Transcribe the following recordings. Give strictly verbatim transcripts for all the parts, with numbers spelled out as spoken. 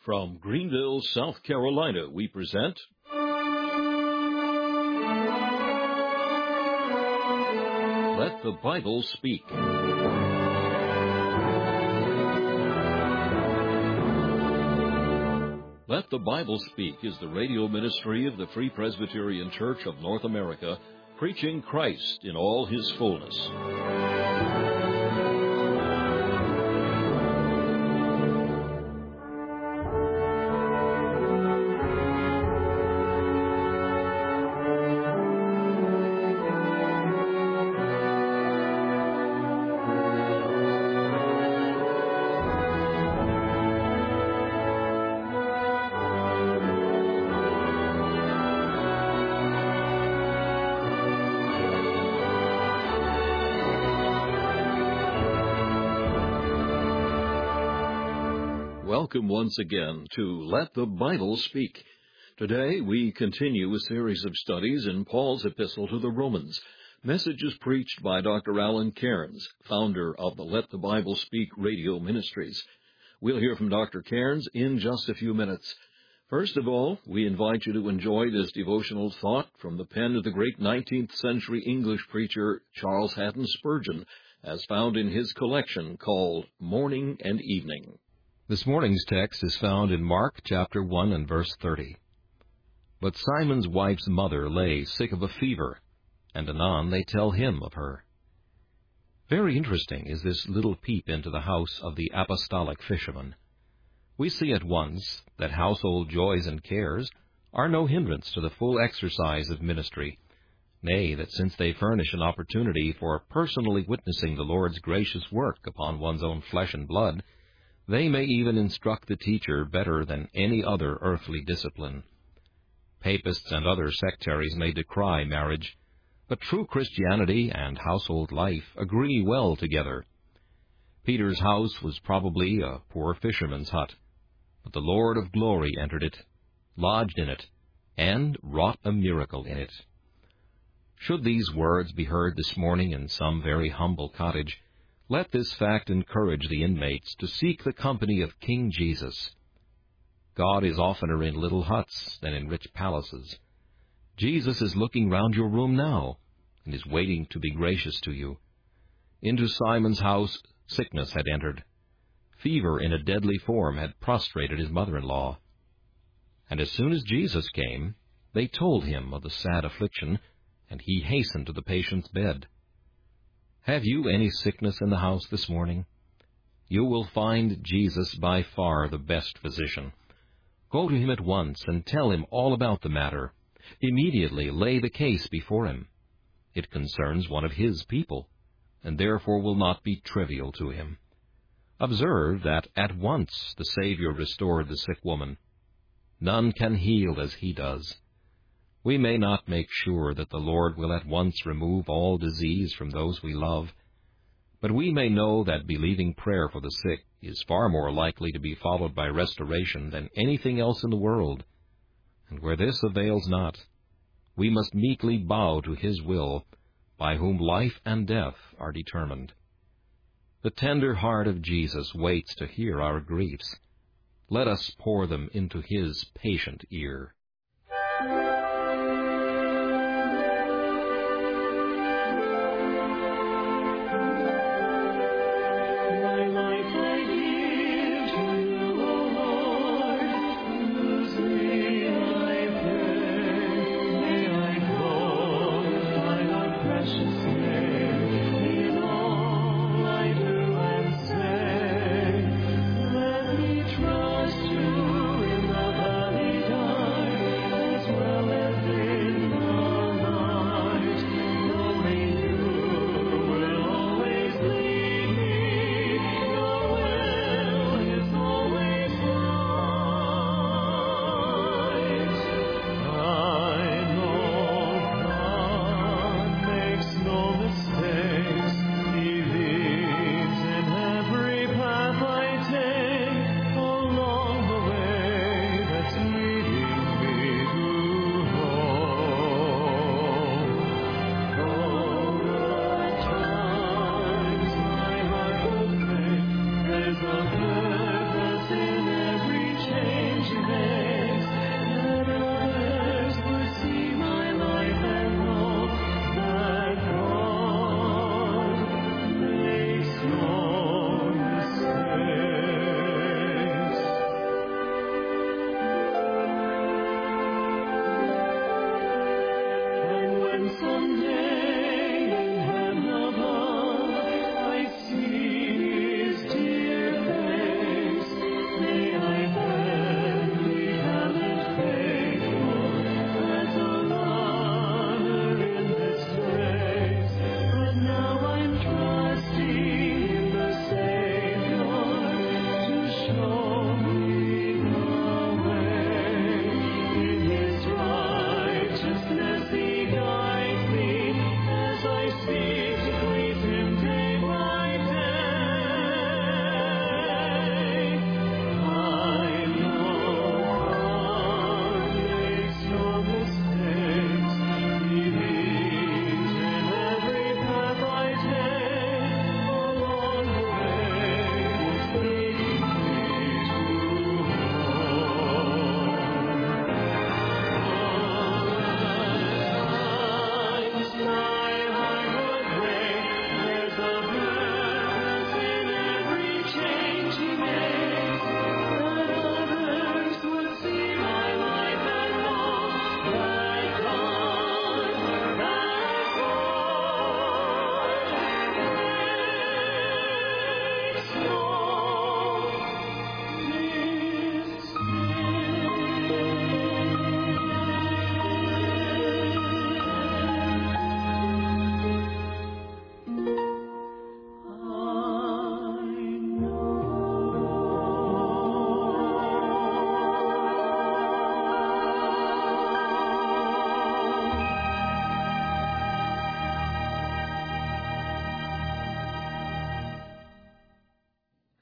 From Greenville, South Carolina, we present Let the Bible Speak. Let the Bible Speak is the radio ministry of the Free Presbyterian Church of North America, preaching Christ in all His fullness. Welcome once again to Let the Bible Speak. Today we continue a series of studies in Paul's epistle to the Romans, messages preached by Doctor Alan Cairns, founder of the Let the Bible Speak radio ministries. We'll hear from Doctor Cairns in just a few minutes. First of all, we invite you to enjoy this devotional thought from the pen of the great nineteenth century English preacher Charles Haddon Spurgeon, as found in his collection called Morning and Evening. This morning's text is found in Mark chapter one and verse thirty. But Simon's wife's mother lay sick of a fever, and anon they tell him of her. Very interesting is this little peep into the house of the apostolic fisherman. We see at once that household joys and cares are no hindrance to the full exercise of ministry, nay, that since they furnish an opportunity for personally witnessing the Lord's gracious work upon one's own flesh and blood, they may even instruct the teacher better than any other earthly discipline. Papists and other sectaries may decry marriage, but true Christianity and household life agree well together. Peter's house was probably a poor fisherman's hut, but the Lord of glory entered it, lodged in it, and wrought a miracle in it. Should these words be heard this morning in some very humble cottage, let this fact encourage the inmates to seek the company of King Jesus. God is oftener in little huts than in rich palaces. Jesus is looking round your room now, and is waiting to be gracious to you. Into Simon's house sickness had entered. Fever in a deadly form had prostrated his mother-in-law. And as soon as Jesus came, they told him of the sad affliction, and he hastened to the patient's bed. Have you any sickness in the house this morning? You will find Jesus by far the best physician. Go to him at once and tell him all about the matter. Immediately lay the case before him. It concerns one of his people, and therefore will not be trivial to him. Observe that at once the Savior restored the sick woman. None can heal as he does. We may not make sure that the Lord will at once remove all disease from those we love, but we may know that believing prayer for the sick is far more likely to be followed by restoration than anything else in the world. And where this avails not, we must meekly bow to His will, by whom life and death are determined. The tender heart of Jesus waits to hear our griefs. Let us pour them into His patient ear. Trust you in the valley dark, as well as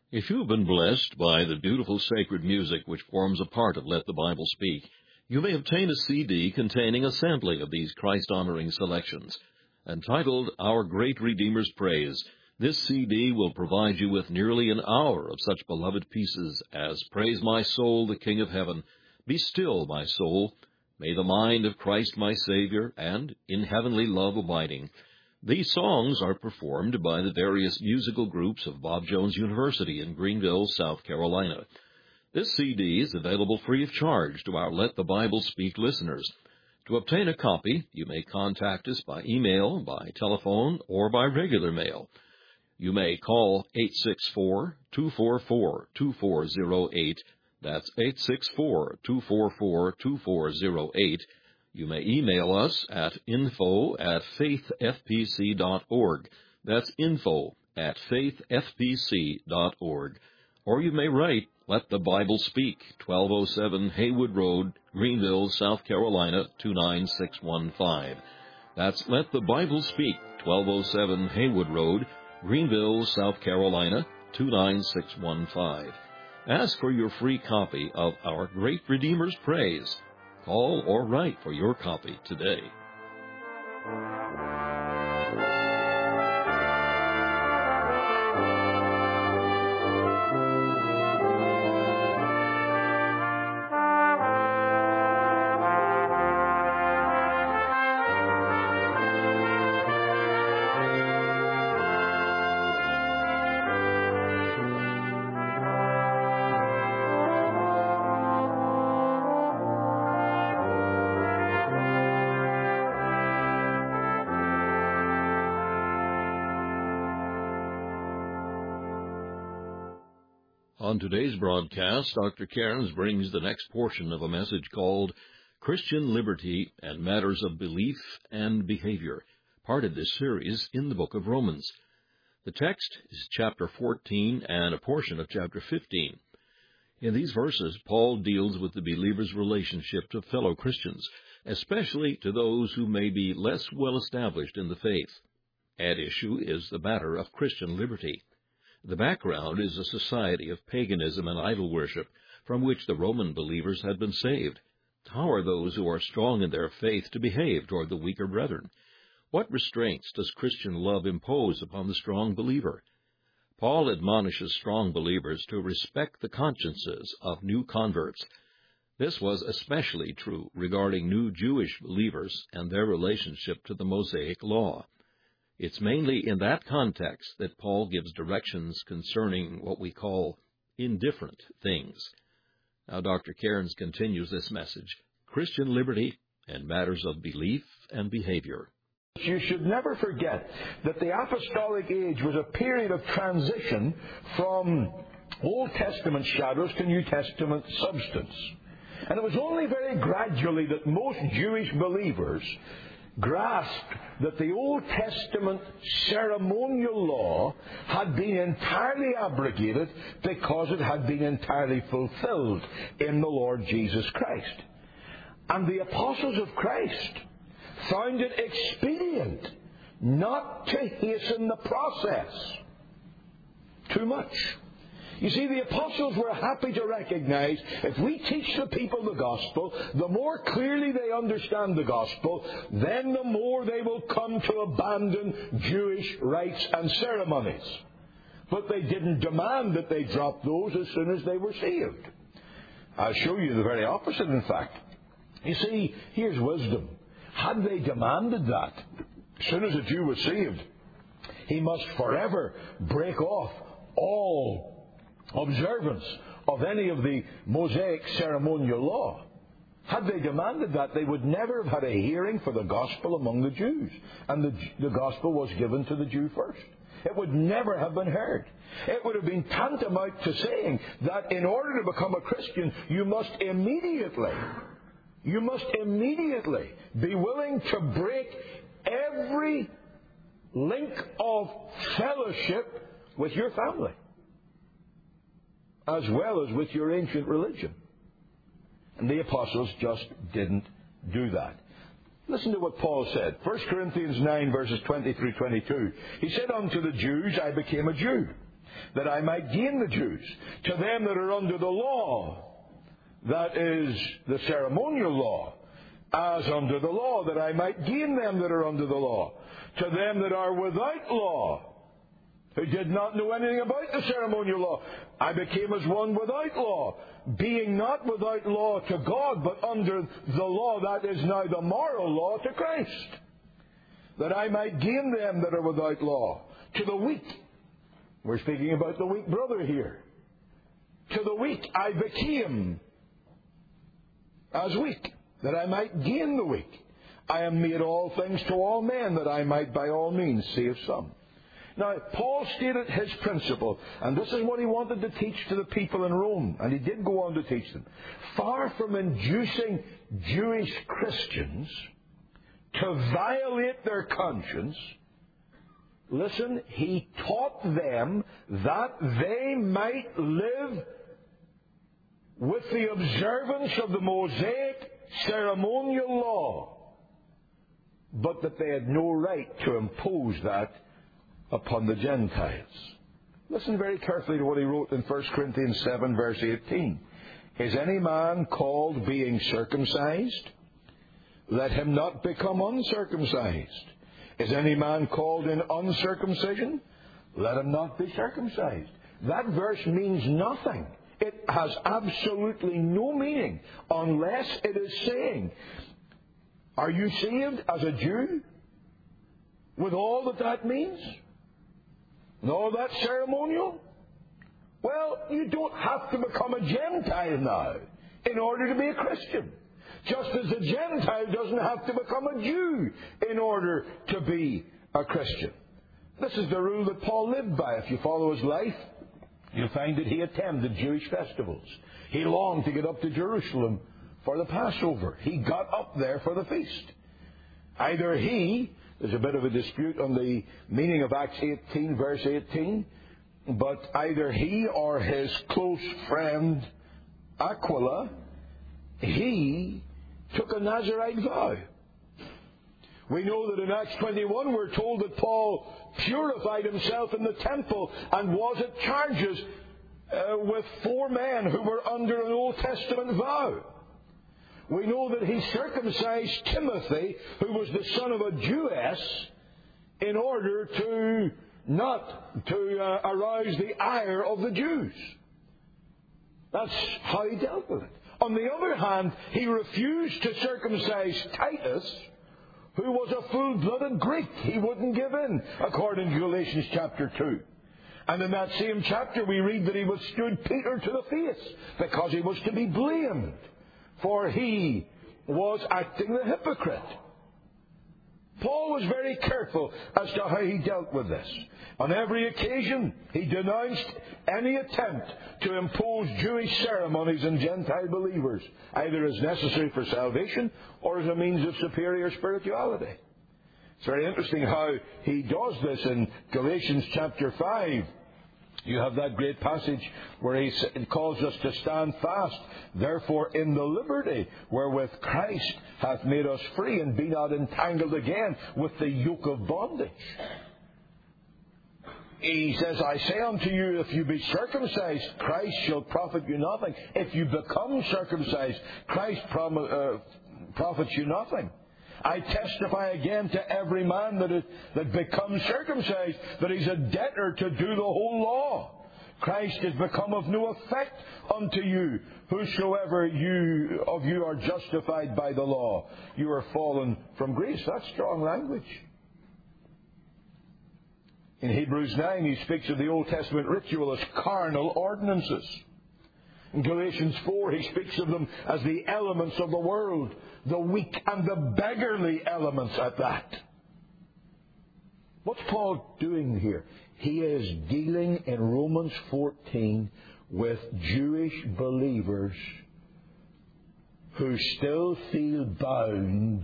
If you've been blessed by the beautiful sacred music which forms a part of Let the Bible Speak, you may obtain a C D containing a sampling of these Christ-honoring selections. Entitled Our Great Redeemer's Praise, this C D will provide you with nearly an hour of such beloved pieces as Praise My Soul, the King of Heaven, Be Still, My Soul, May the Mind of Christ My Savior, and In Heavenly Love Abiding. These songs are performed by the various musical groups of Bob Jones University in Greenville, South Carolina. This C D is available free of charge to our Let the Bible Speak listeners. To obtain a copy, you may contact us by email, by telephone, or by regular mail. You may call eight six four, two four four, two four zero eight. That's eight six four, two four four, two four zero eight. You may email us at info at faith f p c dot org. That's info at faith f p c dot org. Or you may write Let the Bible Speak, twelve oh seven Haywood Road, Greenville, South Carolina, two nine six one five. That's Let the Bible Speak, twelve oh seven Haywood Road, Greenville, South Carolina, two nine six one five. Ask for your free copy of Our Great Redeemer's Praise. Call or write for your copy today. On today's broadcast, Doctor Cairns brings the next portion of a message called Christian Liberty and Matters of Belief and Behavior, part of this series in the book of Romans. The text is chapter fourteen and a portion of chapter fifteen. In these verses, Paul deals with the believer's relationship to fellow Christians, especially to those who may be less well established in the faith. At issue is the matter of Christian liberty. The background is a society of paganism and idol worship from which the Roman believers had been saved. How are those who are strong in their faith to behave toward the weaker brethren? What restraints does Christian love impose upon the strong believer? Paul admonishes strong believers to respect the consciences of new converts. This was especially true regarding new Jewish believers and their relationship to the Mosaic law. It's mainly in that context that Paul gives directions concerning what we call indifferent things. Now, Doctor Cairns continues this message, Christian Liberty and Matters of Belief and Behavior. You should never forget that the apostolic age was a period of transition from Old Testament shadows to New Testament substance. And it was only very gradually that most Jewish believers grasped that the Old Testament ceremonial law had been entirely abrogated because it had been entirely fulfilled in the Lord Jesus Christ. And the apostles of Christ found it expedient not to hasten the process too much. You see, the apostles were happy to recognize if we teach the people the gospel, the more clearly they understand the gospel, then the more they will come to abandon Jewish rites and ceremonies. But they didn't demand that they drop those as soon as they were saved. I'll show you the very opposite, in fact. You see, here's wisdom. Had they demanded that, as soon as a Jew was saved, he must forever break off all observance of any of the Mosaic ceremonial law. Had they demanded that, they would never have had a hearing for the gospel among the Jews. And the, the gospel was given to the Jew first. It would never have been heard. It would have been tantamount to saying that in order to become a Christian, you must immediately, you must immediately be willing to break every link of fellowship with your family, as well as with your ancient religion. And the apostles just didn't do that. Listen to what Paul said. First Corinthians nine, verses twenty through twenty-two. He said, unto the Jews I became a Jew, that I might gain the Jews. To them that are under the law, that is the ceremonial law, as under the law, that I might gain them that are under the law. To them that are without law, who did not know anything about the ceremonial law, I became as one without law, being not without law to God, but under the law that is now the moral law to Christ, that I might gain them that are without law. To the weak, we're speaking about the weak brother here. To the weak I became as weak, that I might gain the weak. I am made all things to all men, that I might by all means save some. Now, Paul stated his principle, and this is what he wanted to teach to the people in Rome, and he did go on to teach them. Far from inducing Jewish Christians to violate their conscience, listen, he taught them that they might live with the observance of the Mosaic ceremonial law, but that they had no right to impose that upon the Gentiles. Listen very carefully to what he wrote in First Corinthians seven, verse eighteen. Is any man called being circumcised? Let him not become uncircumcised. Is any man called in uncircumcision? Let him not be circumcised. That verse means nothing. It has absolutely no meaning unless it is saying, are you saved as a Jew? With all that that means? And all that ceremonial? Well, you don't have to become a Gentile now in order to be a Christian. Just as a Gentile doesn't have to become a Jew in order to be a Christian. This is the rule that Paul lived by. If you follow his life, you'll find that he attended Jewish festivals. He longed to get up to Jerusalem for the Passover. He got up there for the feast. Either he, there's a bit of a dispute on the meaning of Acts eighteen, verse eighteen, but either he or his close friend Aquila, he took a Nazirite vow. We know that in Acts twenty-one we're told that Paul purified himself in the temple and was at charges uh, with four men who were under an Old Testament vow. We know that he circumcised Timothy, who was the son of a Jewess, in order to not to uh, arouse the ire of the Jews. That's how he dealt with it. On the other hand, he refused to circumcise Titus, who was a full-blooded Greek. He wouldn't give in, according to Galatians chapter two. And in that same chapter we read that he withstood Peter to the face, because he was to be blamed, for he was acting the hypocrite. Paul was very careful as to how he dealt with this. On every occasion, he denounced any attempt to impose Jewish ceremonies on Gentile believers, either as necessary for salvation or as a means of superior spirituality. It's very interesting how he does this in Galatians chapter five. You have that great passage where he calls us to stand fast, therefore, in the liberty wherewith Christ hath made us free, and be not entangled again with the yoke of bondage. He says, I say unto you, if you be circumcised, Christ shall profit you nothing. If you become circumcised, Christ prom- uh, profits you nothing. I testify again to every man that, is, that becomes circumcised that he's a debtor to do the whole law. Christ is become of no effect unto you. Whosoever you of you are justified by the law, you are fallen from grace. That's strong language. In Hebrews nine, he speaks of the Old Testament ritual as carnal ordinances. In Galatians four, he speaks of them as the elements of the world, the weak and the beggarly elements at that. What's Paul doing here? He is dealing in Romans fourteen with Jewish believers who still feel bound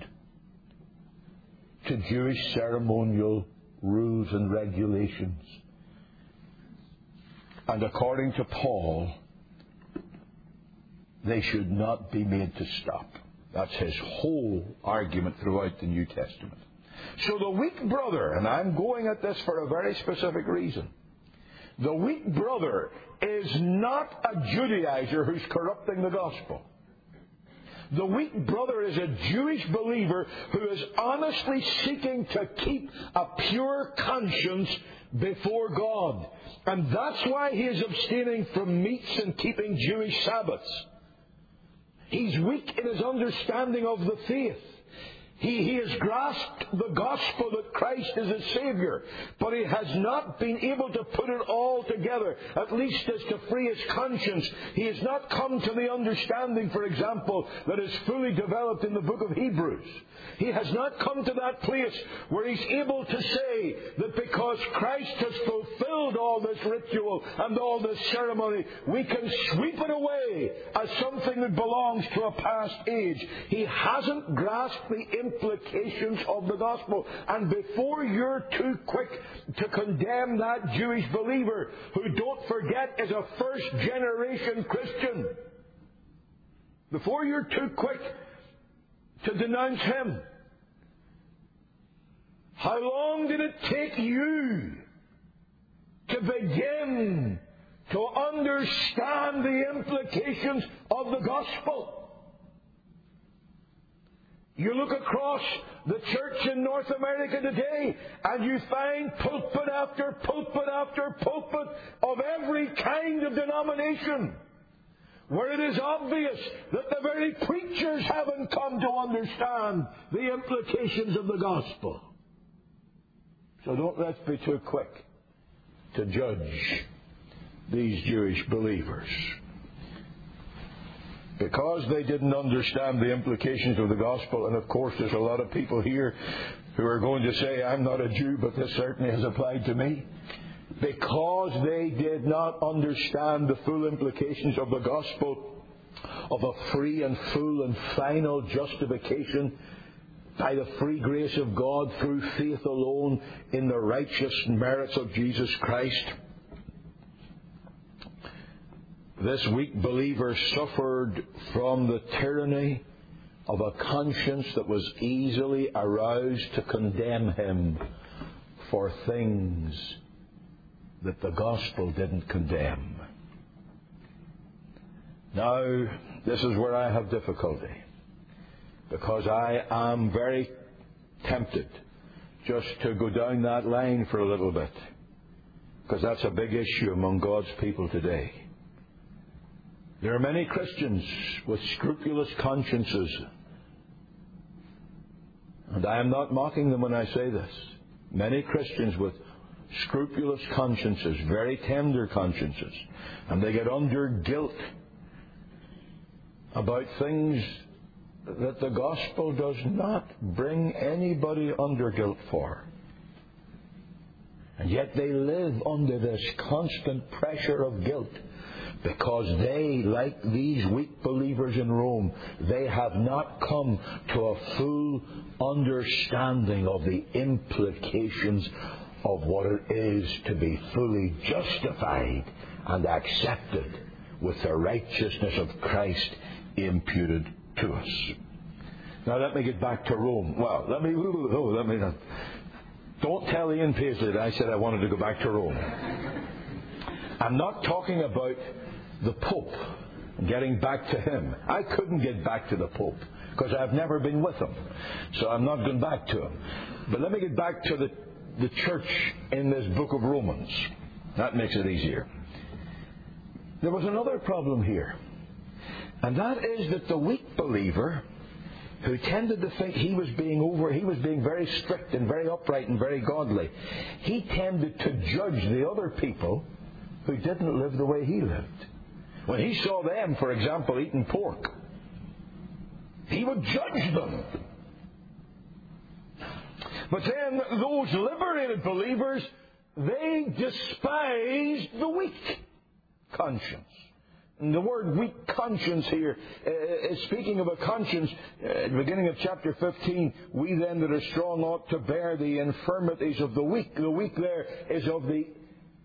to Jewish ceremonial rules and regulations. And according to Paul, they should not be made to stop. That's his whole argument throughout the New Testament. So the weak brother, and I'm going at this for a very specific reason, The weak brother is not a Judaizer who's corrupting the gospel. The weak brother is a Jewish believer who is honestly seeking to keep a pure conscience before God. And that's why he is abstaining from meats and keeping Jewish Sabbaths. He's weak in his understanding of the faith. He, he has grasped the gospel that Christ is his Savior, but he has not been able to put it all together, at least as to free his conscience. He has not come to the understanding, for example, that is fully developed in the book of Hebrews. He has not come to that place where he's able to say that because Christ has fulfilled all this ritual and all this ceremony, we can sweep it away as something that belongs to a past age. He hasn't grasped the implications of the gospel. And before you're too quick to condemn that Jewish believer, who, don't forget, is a first generation Christian, before you're too quick to denounce him, how long did it take you to begin to understand the implications of the gospel? You look across the church in North America today, and you find pulpit after pulpit after pulpit of every kind of denomination, where it is obvious that the very preachers haven't come to understand the implications of the gospel. So don't let's be too quick to judge these Jewish believers. Because they didn't understand the implications of the gospel, and of course there's a lot of people here who are going to say, I'm not a Jew, but this certainly has applied to me. Because they did not understand the full implications of the gospel, of a free and full and final justification by the free grace of God through faith alone in the righteous merits of Jesus Christ, this weak believer suffered from the tyranny of a conscience that was easily aroused to condemn him for things that the gospel didn't condemn. Now, this is where I have difficulty, because I am very tempted just to go down that line for a little bit, because that's a big issue among God's people today. There are many Christians with scrupulous consciences, and I am not mocking them when I say this. Many Christians with scrupulous consciences, very tender consciences, and they get under guilt about things that the gospel does not bring anybody under guilt for. And yet they live under this constant pressure of guilt, because they, like these weak believers in Rome, they have not come to a full understanding of the implications of what it is to be fully justified and accepted with the righteousness of Christ imputed to us. Now let me get back to Rome. Well, let me, oh, let me not. Don't tell Ian Paisley that I said I wanted to go back to Rome. I'm not talking about the Pope, getting back to him. I couldn't get back to the Pope because I've never been with him. So I'm not going back to him. But let me get back to the, the church in this book of Romans. That makes it easier. There was another problem here. And that is that the weak believer, who tended to think he was being over, he was being very strict and very upright and very godly, he tended to judge the other people who didn't live the way he lived. When he saw them, for example, eating pork, he would judge them. But then those liberated believers, they despised the weak conscience. And the word weak conscience here uh, is speaking of a conscience. Uh, at the beginning of chapter fifteen, we then that are strong ought to bear the infirmities of the weak. The weak there is of the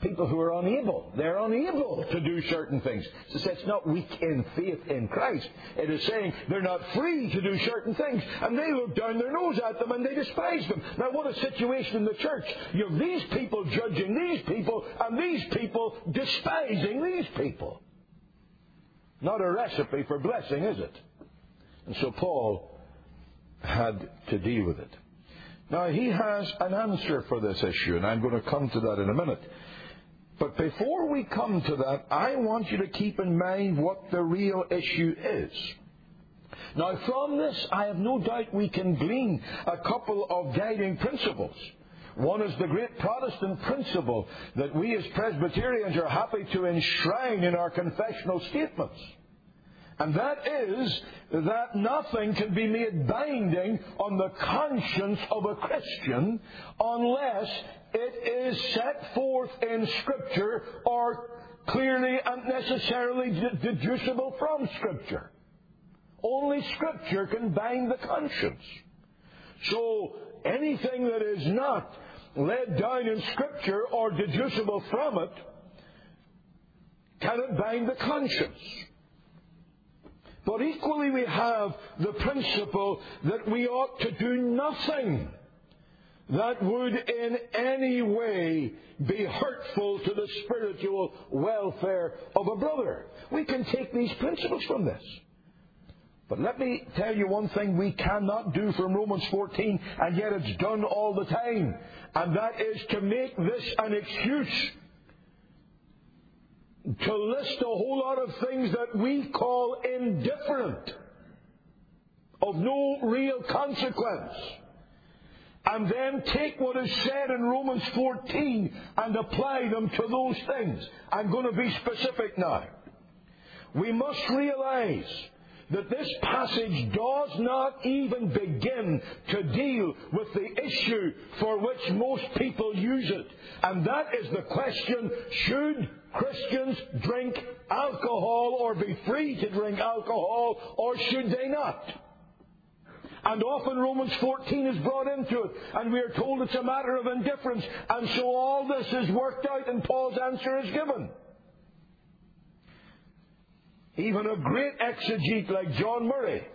people who are unable. They're unable to do certain things. So it's not weak in faith in Christ. It is saying they're not free to do certain things. And they look down their nose at them and they despise them. Now what a situation in the church. You have these people judging these people and these people despising these people. Not a recipe for blessing, is it? And so Paul had to deal with it. Now, he has an answer for this issue, and I'm going to come to that in a minute. But before we come to that, I want you to keep in mind what the real issue is. Now, from this, I have no doubt we can glean a couple of guiding principles. One is the great Protestant principle that we as Presbyterians are happy to enshrine in our confessional statements. And that is that nothing can be made binding on the conscience of a Christian unless it is set forth in Scripture or clearly and necessarily deducible from Scripture. Only Scripture can bind the conscience. So anything that is not laid down in Scripture or deducible from it cannot bind the conscience. But equally we have the principle that we ought to do nothing that would in any way be hurtful to the spiritual welfare of a brother. We can take these principles from this. But let me tell you one thing we cannot do from Romans fourteen, and yet it's done all the time. And that is to make this an excuse to list a whole lot of things that we call indifferent, of no real consequence, and then take what is said in Romans fourteen and apply them to those things. I'm going to be specific now. We must realize that this passage does not even begin to deal with the issue for which most people use it. And that is the question, should Christians drink alcohol or be free to drink alcohol, or should they not? And often Romans fourteen is brought into it, and we are told it's a matter of indifference. And so all this is worked out and Paul's answer is given. Even a great exegete like John Murray.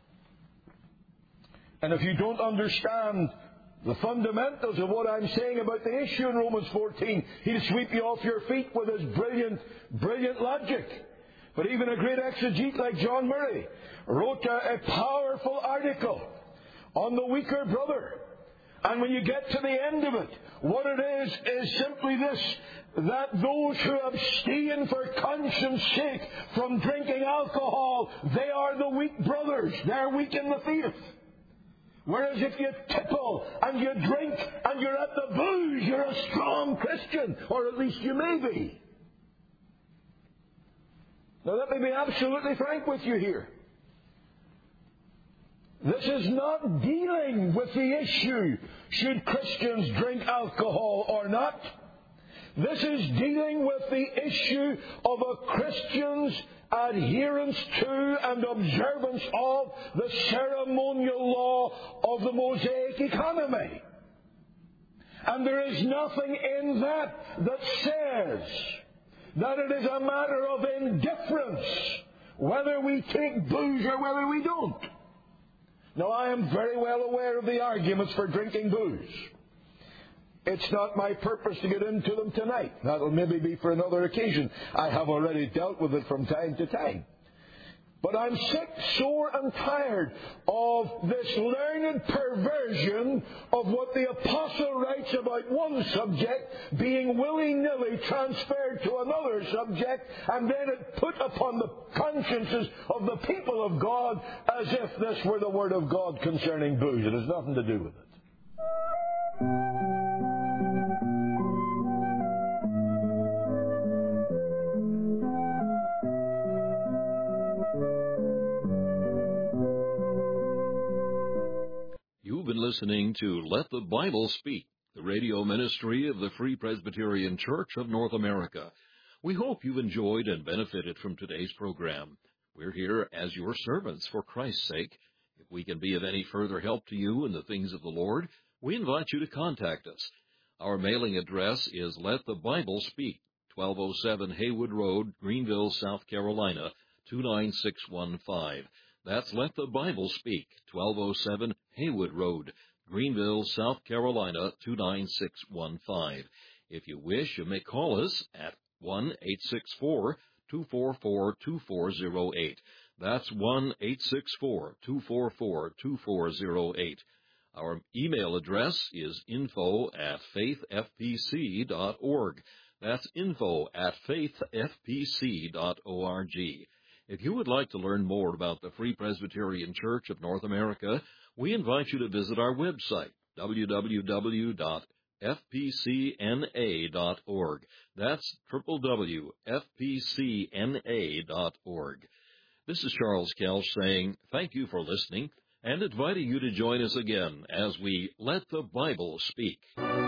And if you don't understand the fundamentals of what I'm saying about the issue in Romans fourteen, he'll sweep you off your feet with his brilliant, brilliant logic. But even a great exegete like John Murray wrote a, a powerful article on the weaker brother. And when you get to the end of it, what it is, is simply this, that those who abstain for conscience sake from drinking alcohol, they are the weak brothers. They're weak in the faith. Whereas if you tipple and you drink and you're at the booze, you're a strong Christian, or at least you may be. Now let me be absolutely frank with you here. This is not dealing with the issue, should Christians drink alcohol or not? This is dealing with the issue of a Christian's adherence to and observance of the ceremonial law of the Mosaic economy. And there is nothing in that that says that it is a matter of indifference whether we take booze or whether we don't. Now, I am very well aware of the arguments for drinking booze. It's not my purpose to get into them tonight. That'll maybe be for another occasion. I have already dealt with it from time to time. But I'm sick, sore, and tired of this learned perversion of what the apostle writes about one subject being willy-nilly transferred to another subject, and then it put upon the consciences of the people of God as if this were the Word of God concerning booze. It has nothing to do with it. You've been listening to Let the Bible Speak, the radio ministry of the Free Presbyterian Church of North America. We hope you've enjoyed and benefited from today's program. We're here as your servants for Christ's sake. If we can be of any further help to you in the things of the Lord, we invite you to contact us. Our mailing address is Let the Bible Speak, twelve oh seven Haywood Road, Greenville, South Carolina, two nine six one five. That's Let the Bible Speak, twelve oh seven Haywood Road, Greenville, South Carolina, two nine six one five. If you wish, you may call us at one eight six four, two four four, two four zero eight. That's one eight six four, two four four, two four zero eight. Our email address is info at faith f p c dot org. That's info at faith f p c dot org. If you would like to learn more about the Free Presbyterian Church of North America, we invite you to visit our website, w w w dot f p c n a dot org. That's w w w dot f p c n a dot org. This is Charles Kelch saying thank you for listening and inviting you to join us again as we Let the Bible Speak.